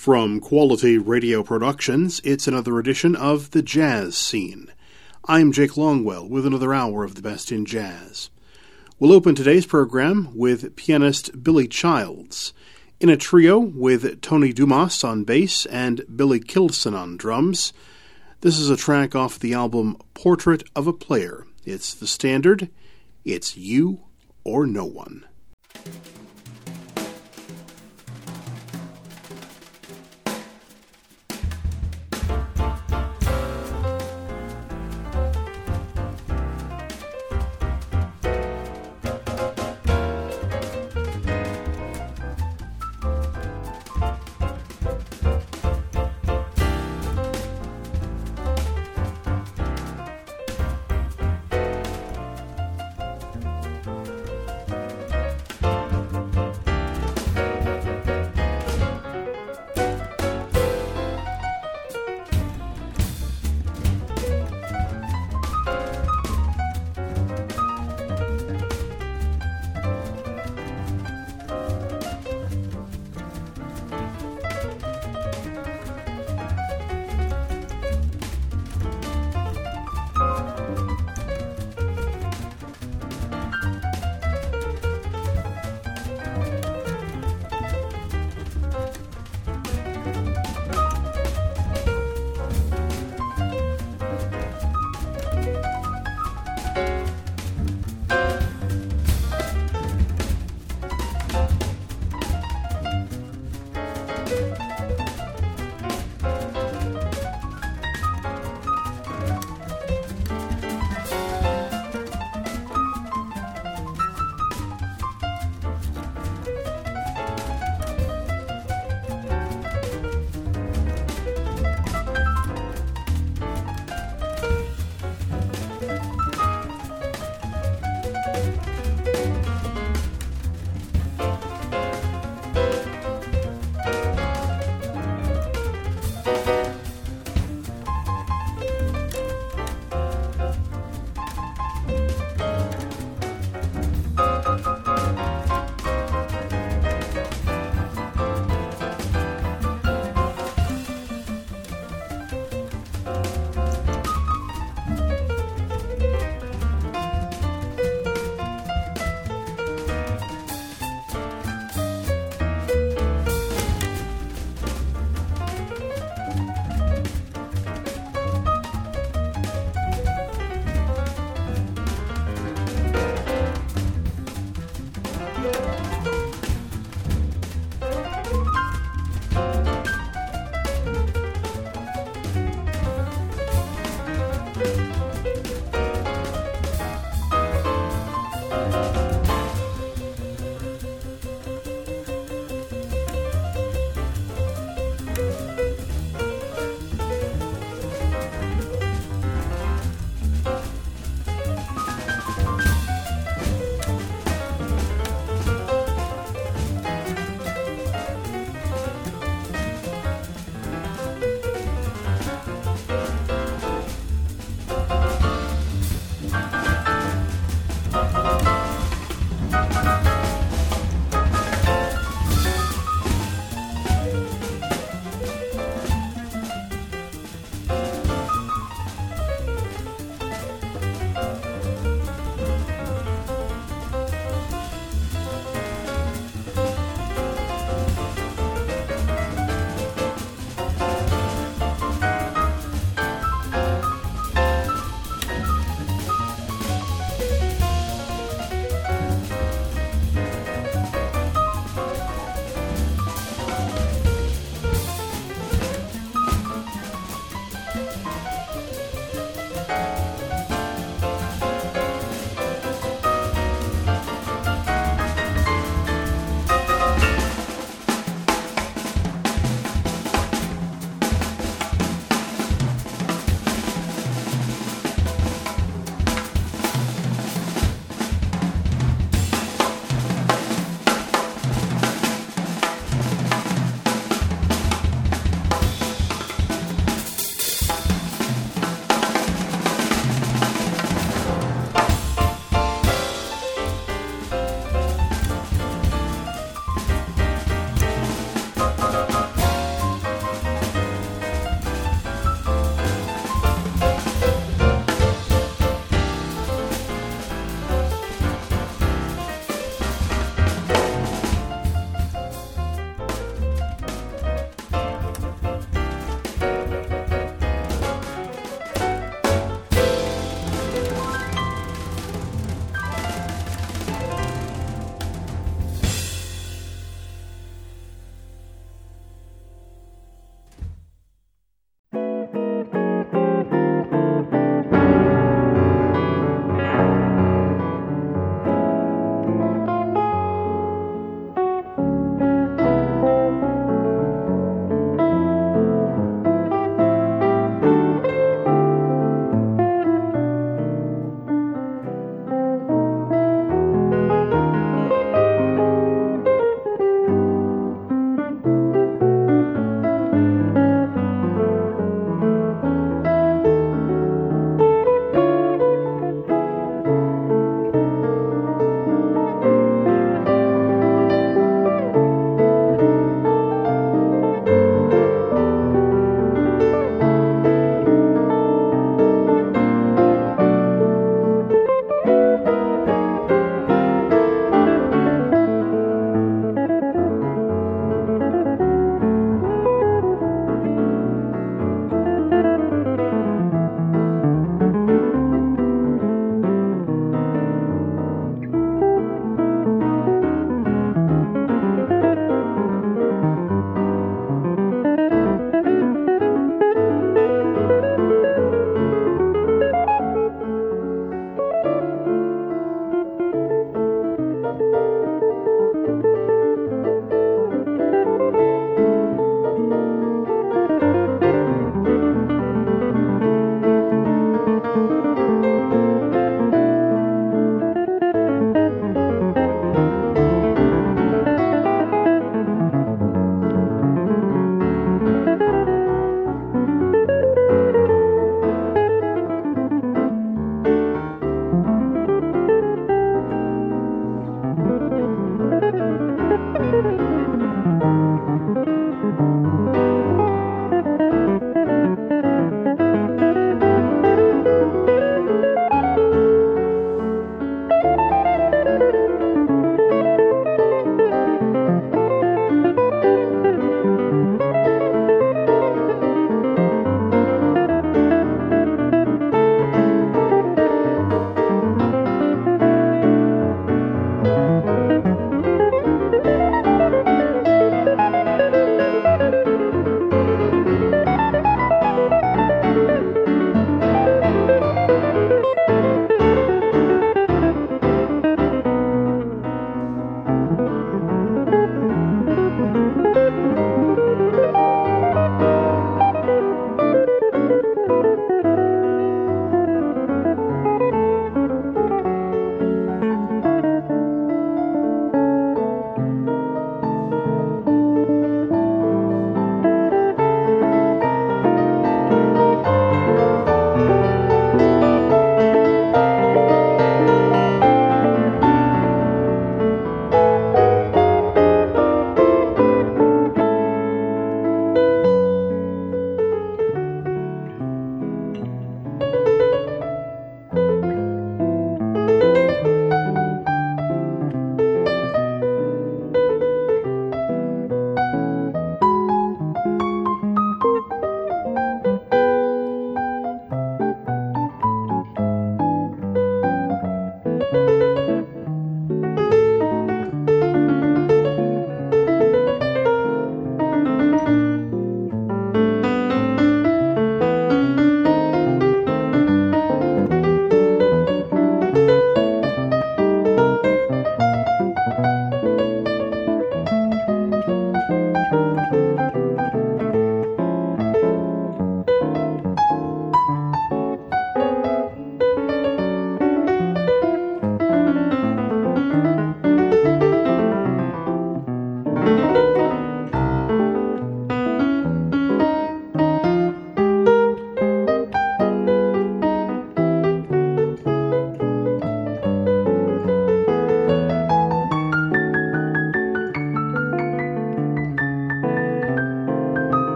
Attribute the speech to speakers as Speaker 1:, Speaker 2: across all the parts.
Speaker 1: From Quality Radio Productions, it's another edition of The Jazz Scene. I'm Jake Longwell with another hour of the best in jazz. We'll open today's program with pianist Billy Childs, in a trio with Tony Dumas on bass and Billy Kilson on drums. This is a track off the album Portrait of a Player. It's the standard, It's You or No One.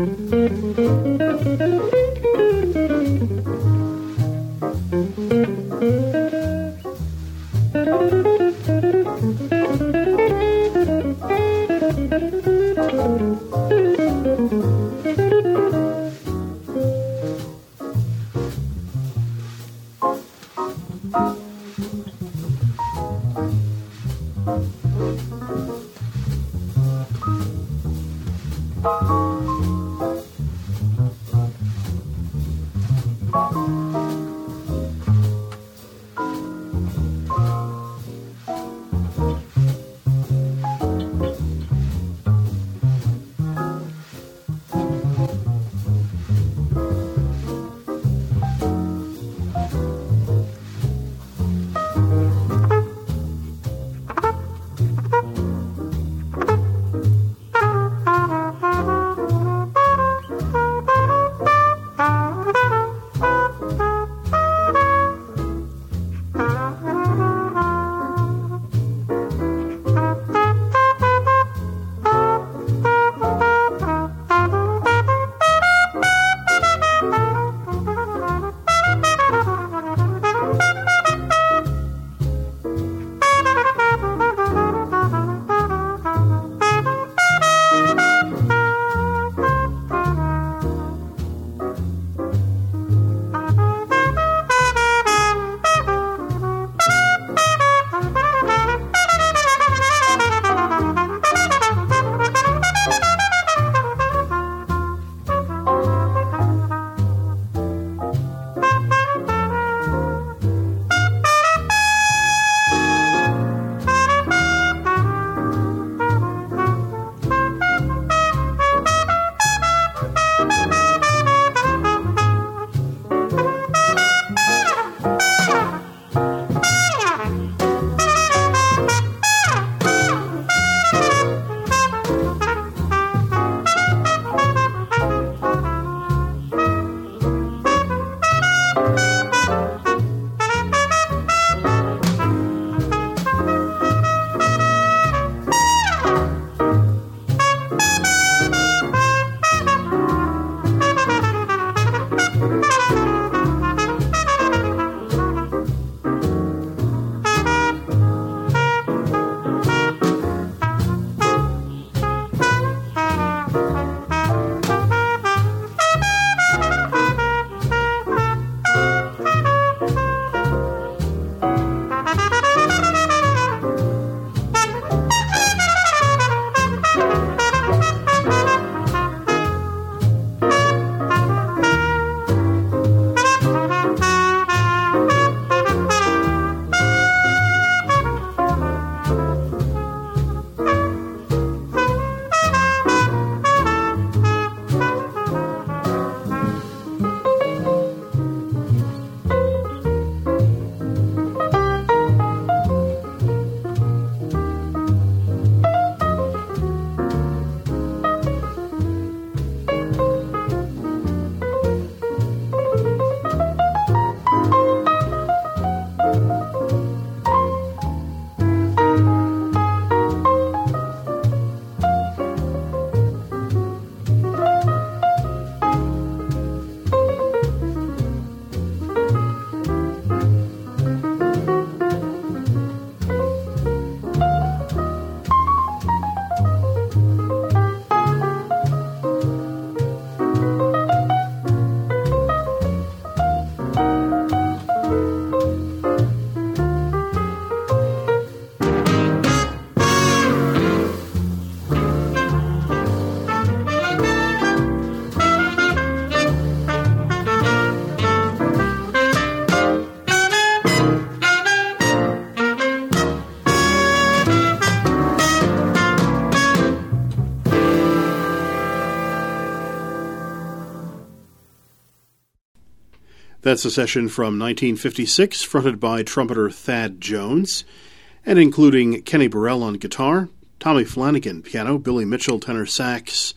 Speaker 1: That's a session from 1956, fronted by trumpeter Thad Jones, and including Kenny Burrell on guitar, Tommy Flanagan piano, Billy Mitchell tenor sax,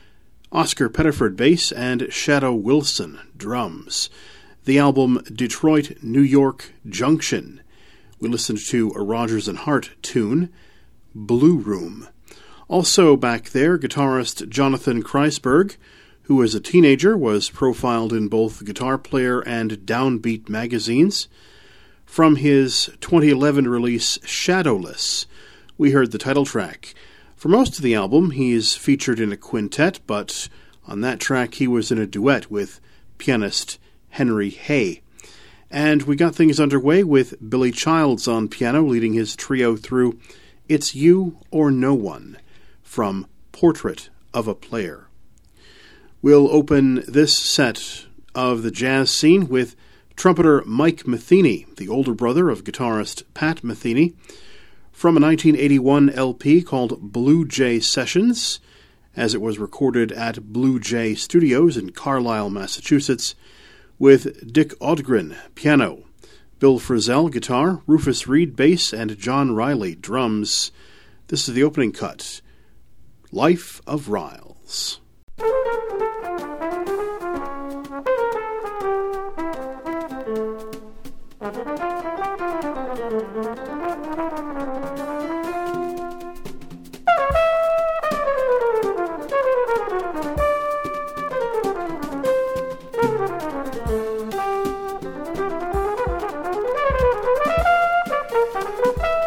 Speaker 1: Oscar Pettiford bass, and Shadow Wilson drums. The album Detroit, New York Junction. We listened to a Rodgers and Hart tune, Blue Room. Also back there, guitarist Jonathan Kreisberg, who as a teenager was profiled in both Guitar Player and Downbeat magazines. From his 2011 release Shadowless, we heard the title track. For most of the album, he's featured in a quintet, but on that track he was in a duet with pianist Henry Hay. And we got things underway with Billy Childs on piano leading his trio through It's You or No One from Portrait of a Player. We'll open this set of the jazz scene with trumpeter Mike Metheny, the older brother of guitarist Pat Metheny, from a 1981 LP called Blue Jay Sessions, as it was recorded at Blue Jay Studios in Carlisle, Massachusetts, with Dick Odgren, piano, Bill Frisell, guitar, Rufus Reid, bass, and John Riley, drums. This is the opening cut, Life of Riles.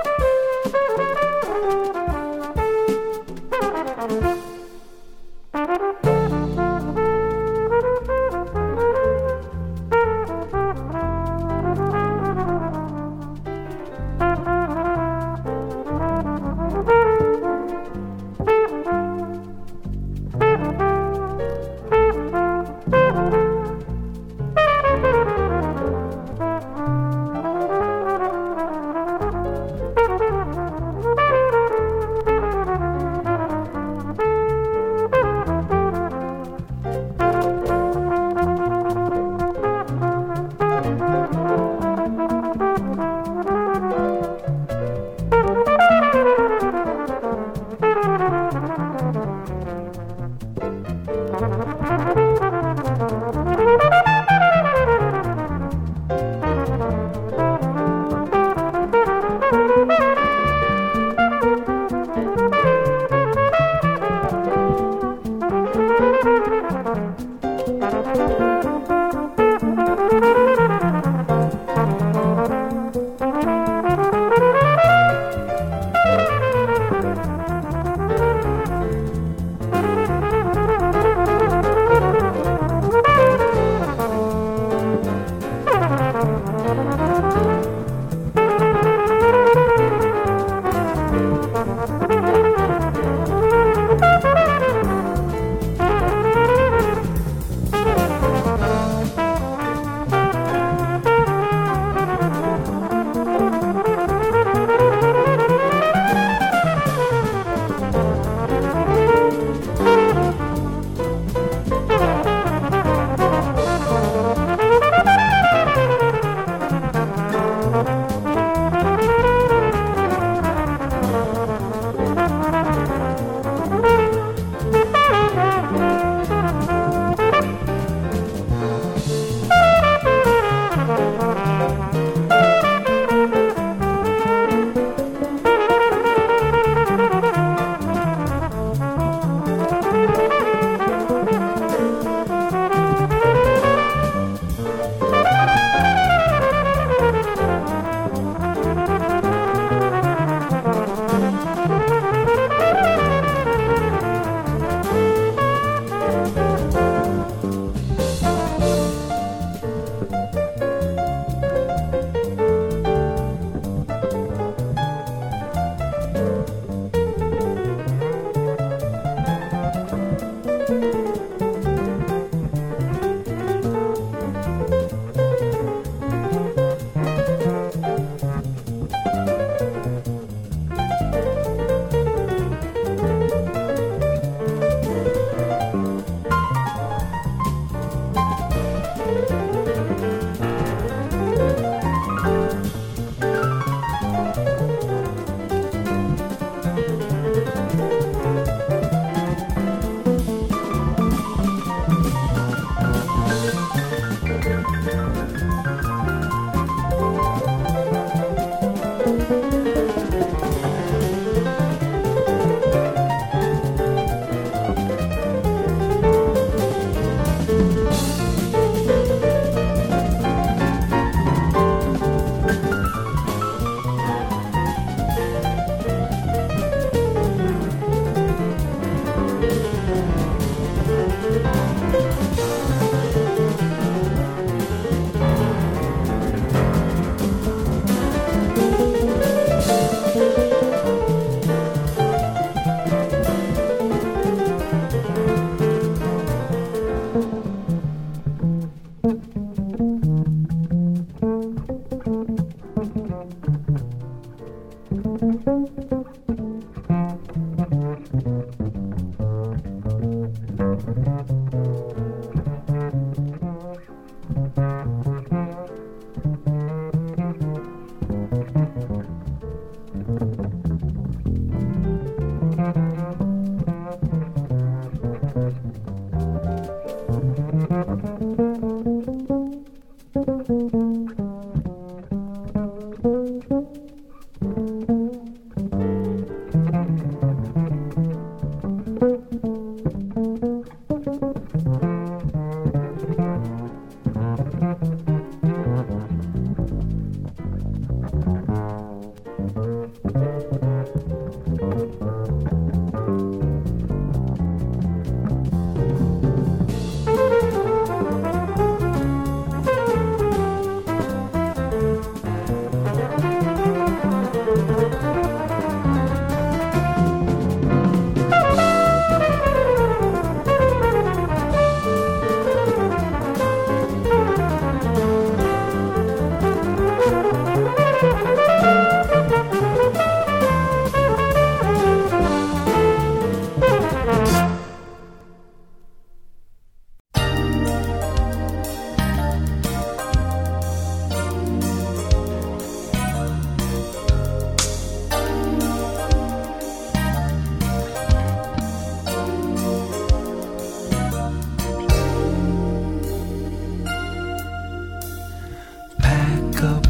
Speaker 2: Thank you.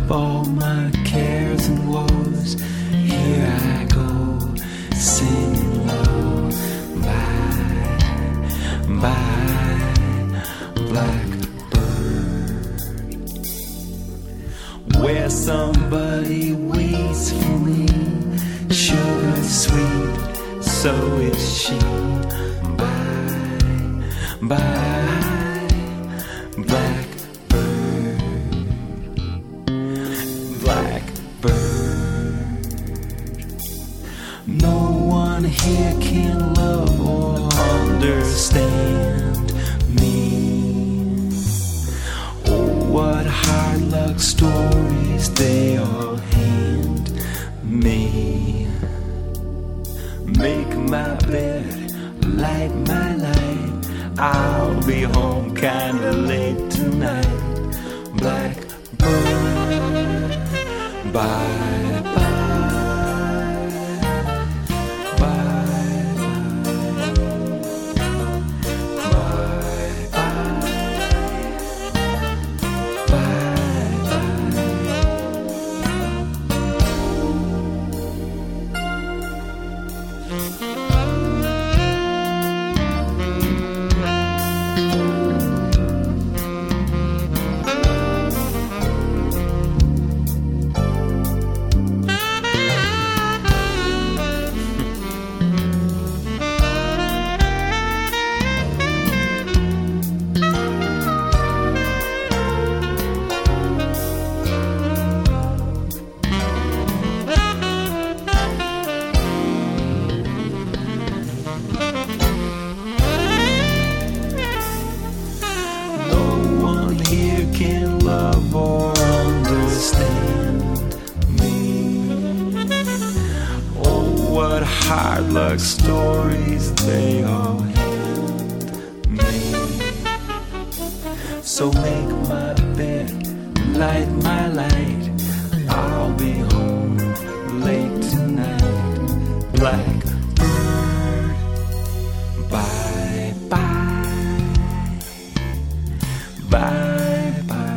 Speaker 2: of all my cares and woes. Here I go, singing low. Bye, bye, blackbird. Where somebody waits for me, sugar sweet, so is she. Bye, bye, blackbird, blackbird. No one here can love or understand me. Oh, what hard luck stories they all hand me. Make my bed, light my light, I'll be home kinda late tonight. Blackbird, bye bye, bye bye, bye bye. Hard luck stories they all hand me. So make my bed, light my light, I'll be home late tonight. Blackbird, bye bye, bye bye.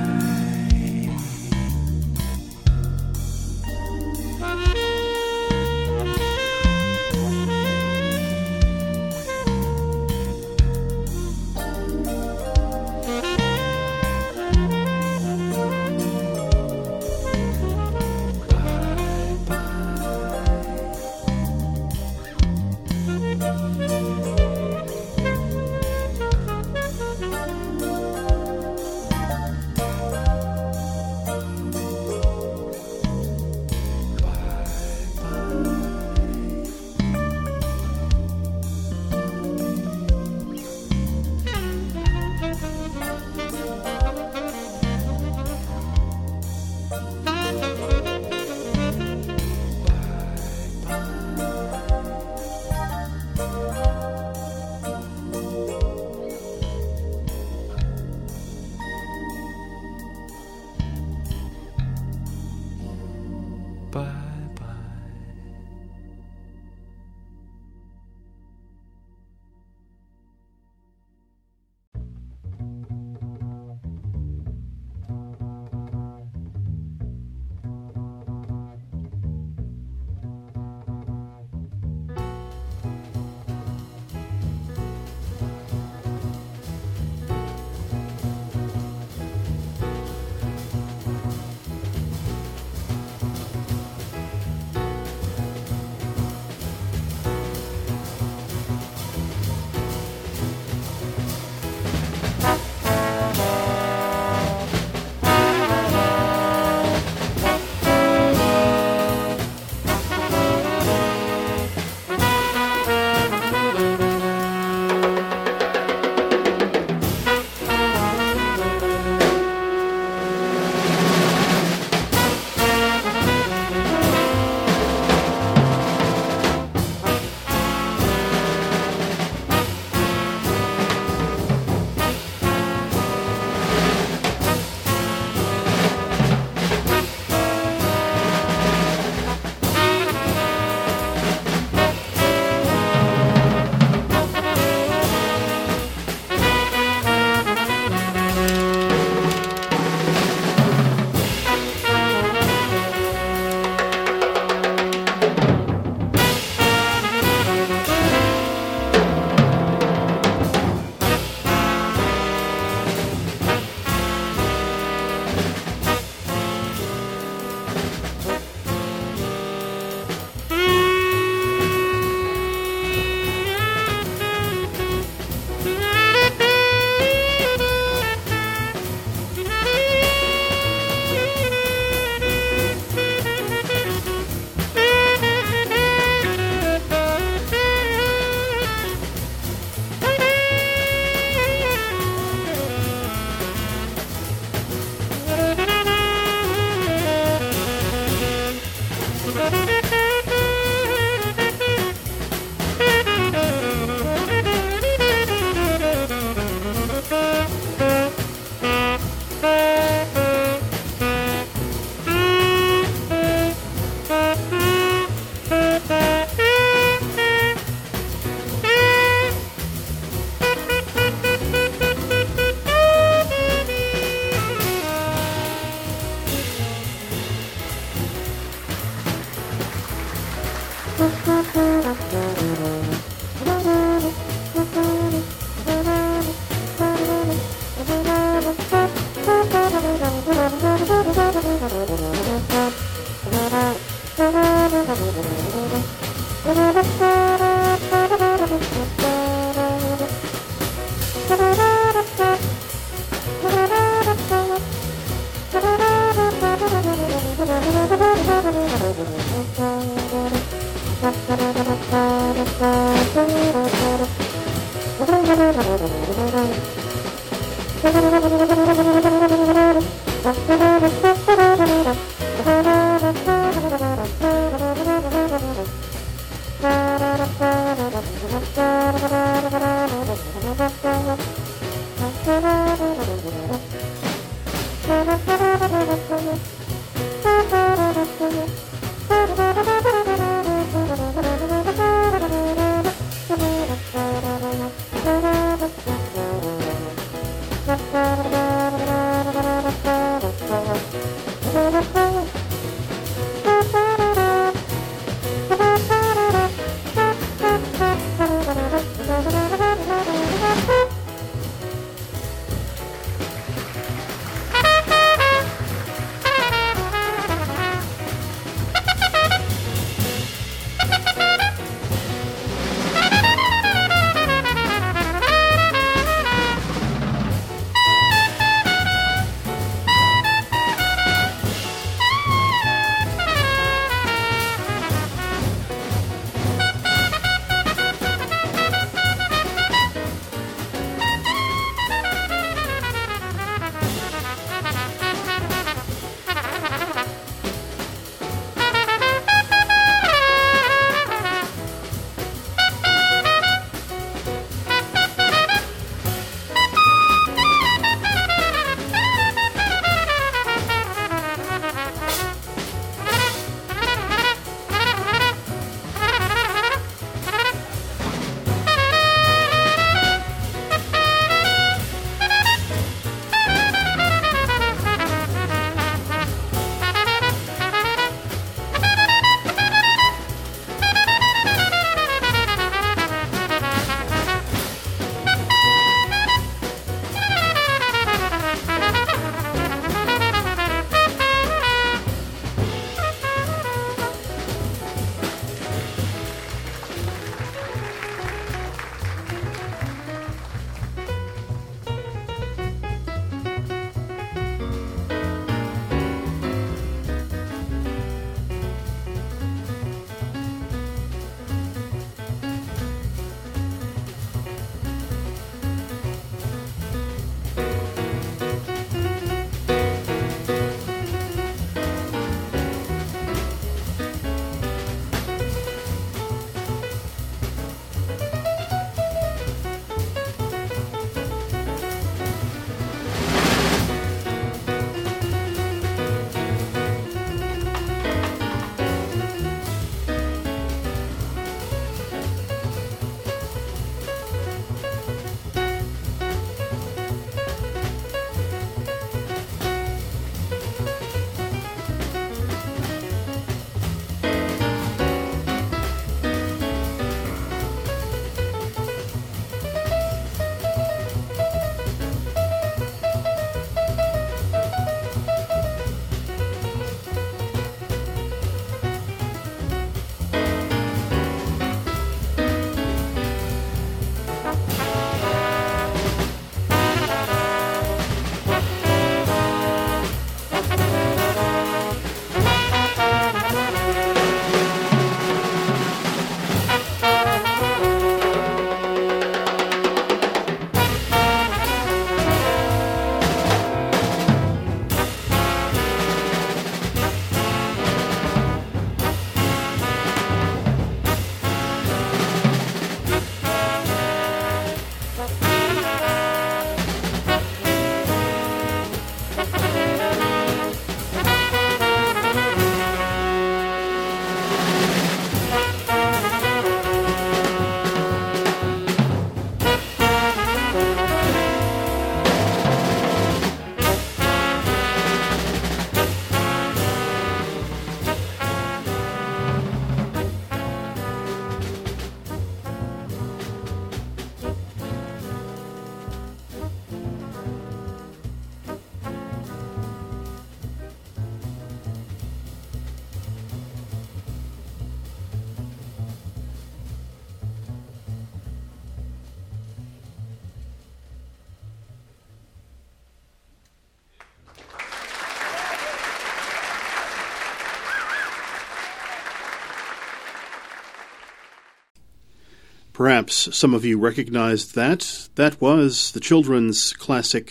Speaker 1: Perhaps some of you recognized that. That was the children's classic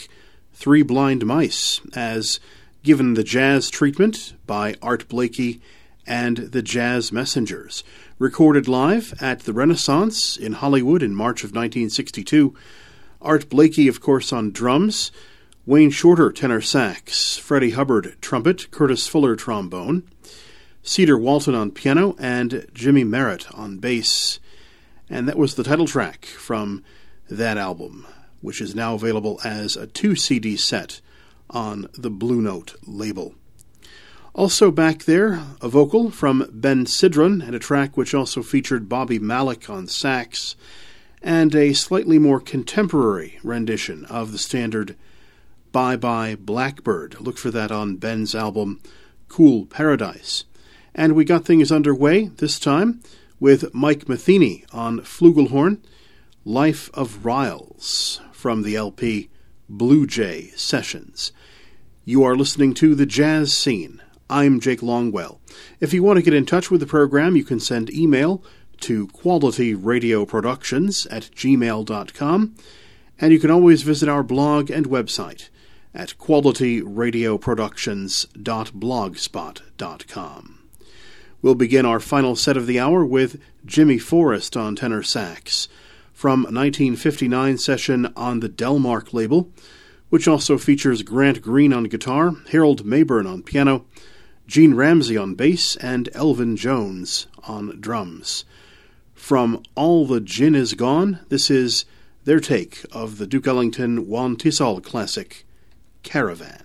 Speaker 1: Three Blind Mice, as Given the Jazz Treatment by Art Blakey and the Jazz Messengers. Recorded live at the Renaissance in Hollywood in March of 1962. Art Blakey, of course, on drums, Wayne Shorter, tenor sax, Freddie Hubbard, trumpet, Curtis Fuller, trombone, Cedar Walton on piano, and Jimmy Merritt on bass. And that was the title track from that album, which is now available as a 2-CD set on the Blue Note label. Also back there, a vocal from Ben Sidran, and a track which also featured Bobby Malik on sax, and a slightly more contemporary rendition of the standard Bye Bye Blackbird. Look for that on Ben's album Cool Paradise. And we got things underway this time with Mike Metheny on flugelhorn, Life of Riles, from the LP Blue Jay Sessions. You are listening to The Jazz Scene. I'm Jake Longwell. If you want to get in touch with the program, you can send email to qualityradioproductions@gmail.com, and you can always visit our blog and website at qualityradioproductions.blogspot.com. We'll begin our final set of the hour with Jimmy Forrest on tenor sax, from a 1959 session on the Delmark label, which also features Grant Green on guitar, Harold Mayburn on piano, Gene Ramsey on bass, and Elvin Jones on drums. From All the Gin Is Gone, this is their take of the Duke Ellington Juan Tisol classic, Caravan.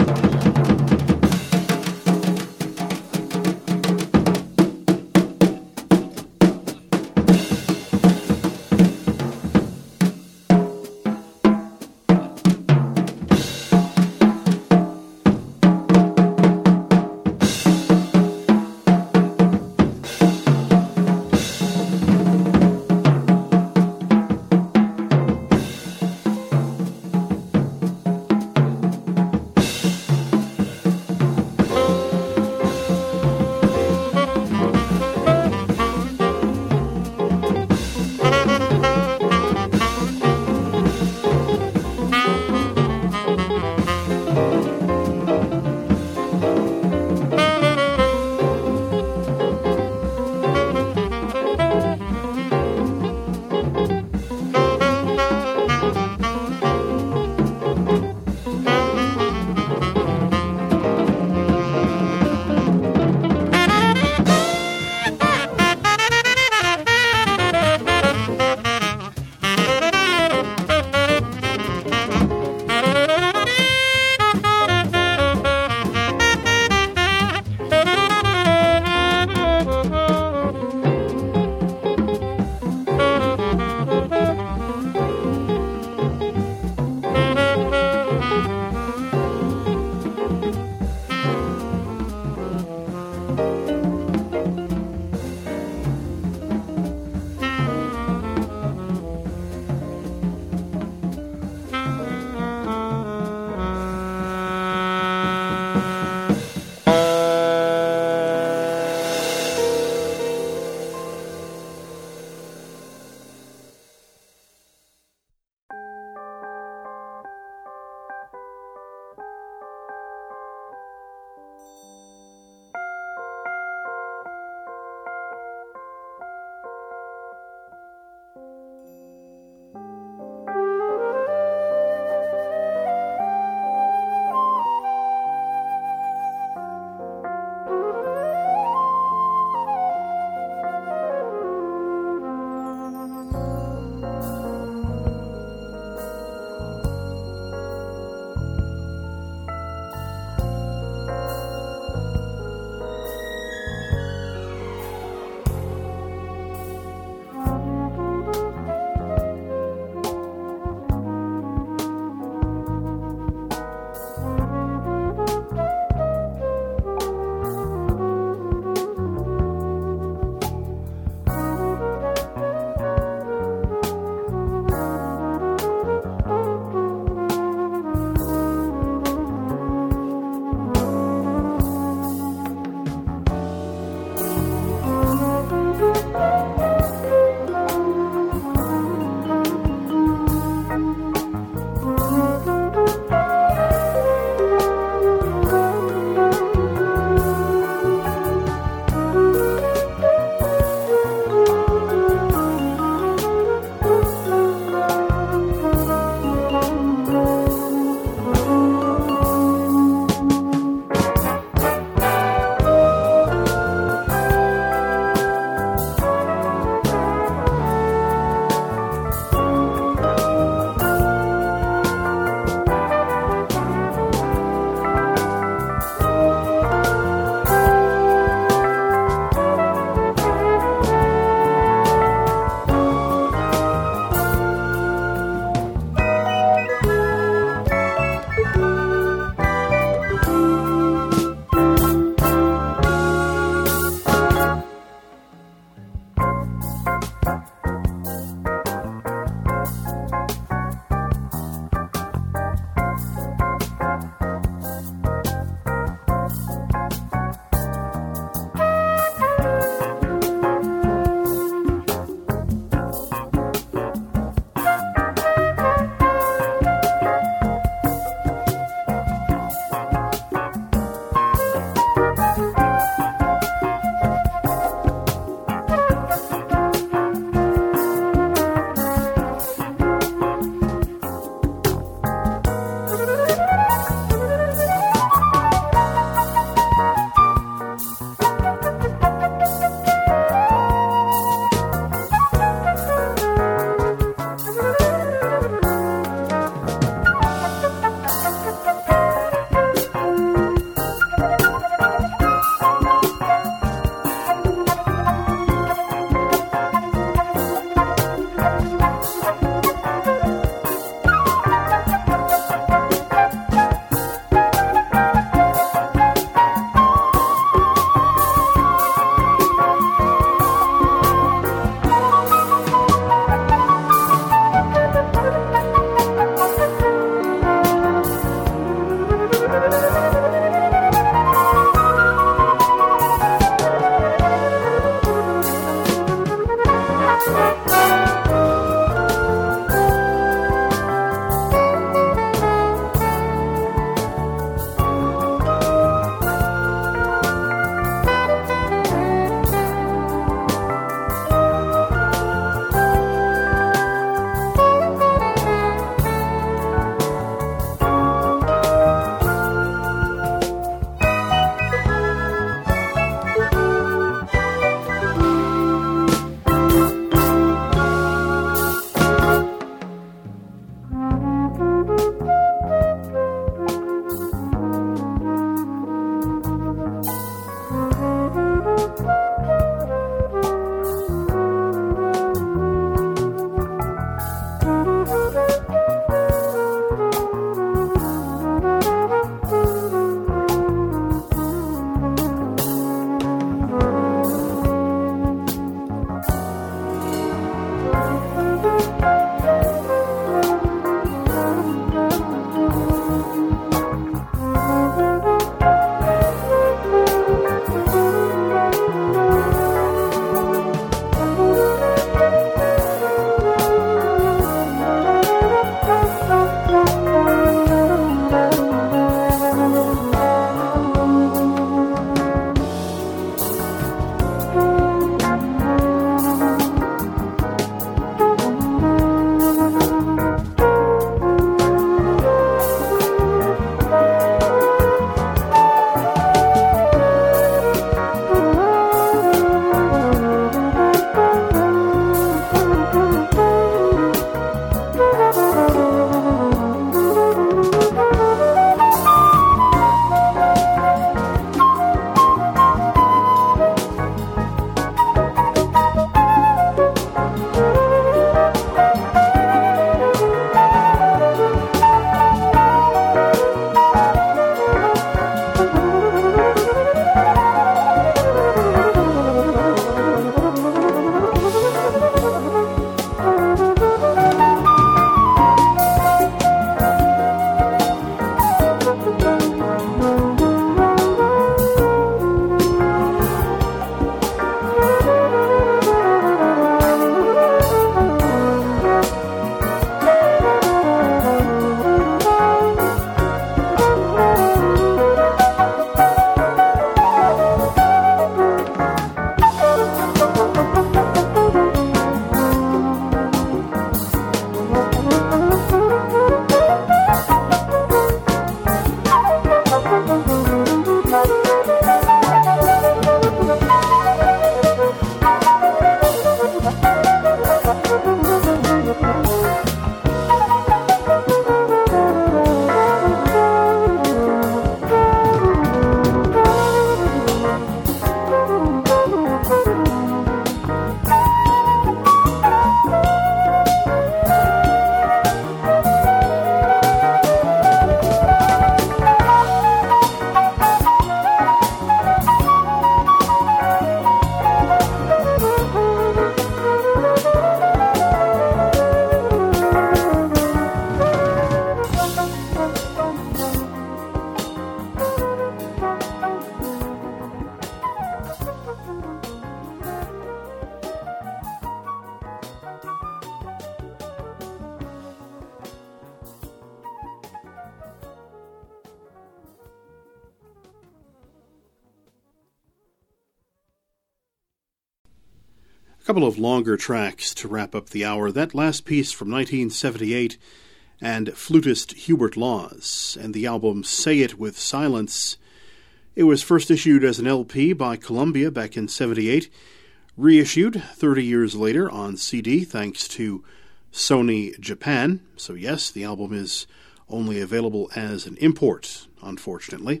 Speaker 1: A couple of longer tracks to wrap up the hour. That last piece from 1978 and flutist Hubert Laws and the album Say It With Silence. It was first issued as an LP by Columbia back in 78, reissued 30 years later on CD thanks to Sony Japan. So yes, the album is only available as an import, unfortunately.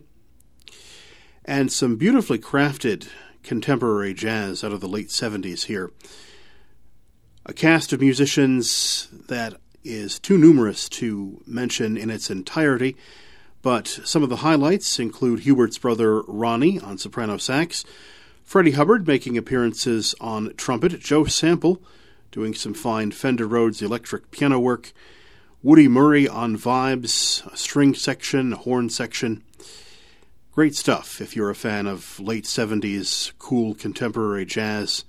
Speaker 1: And some beautifully crafted contemporary jazz out of the late 70s here. A cast of musicians that is too numerous to mention in its entirety, but some of the highlights include Hubert's brother Ronnie on soprano sax, Freddie Hubbard making appearances on trumpet, Joe Sample doing some fine Fender Rhodes electric piano work, Woody Murray on vibes, a string section, a horn section. Great stuff if you're a fan of late 70s cool contemporary jazz,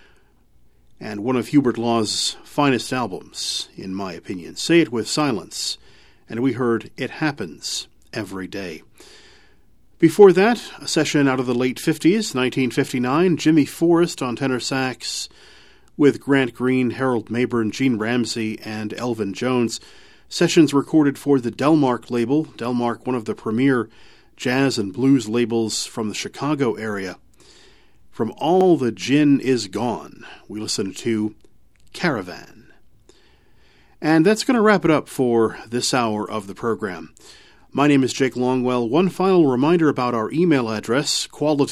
Speaker 1: and one of Hubert Law's finest albums, in my opinion. Say It With Silence, and we heard It Happens Every Day. Before that, a session out of the late 50s, 1959, Jimmy Forrest on tenor sax with Grant Green, Harold Mabern, Gene Ramsey, and Elvin Jones. Sessions recorded for the Delmark label. Delmark, one of the premier jazz and blues labels from the Chicago area. From All the Gin Is Gone, we listen to Caravan. And that's going to wrap it up for this hour of the program. My name is Jake Longwell. One final reminder about our email address,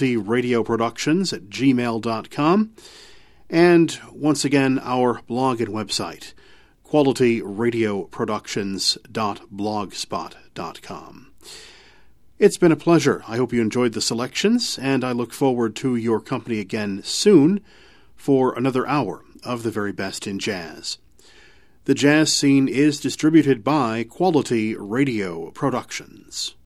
Speaker 1: qualityradioproductions@gmail.com. And once again, our blog and website, qualityradioproductions.blogspot.com. It's been a pleasure. I hope you enjoyed the selections, and I look forward to your company again soon for another hour of the very best in jazz. The Jazz Scene is distributed by Quality Radio Productions.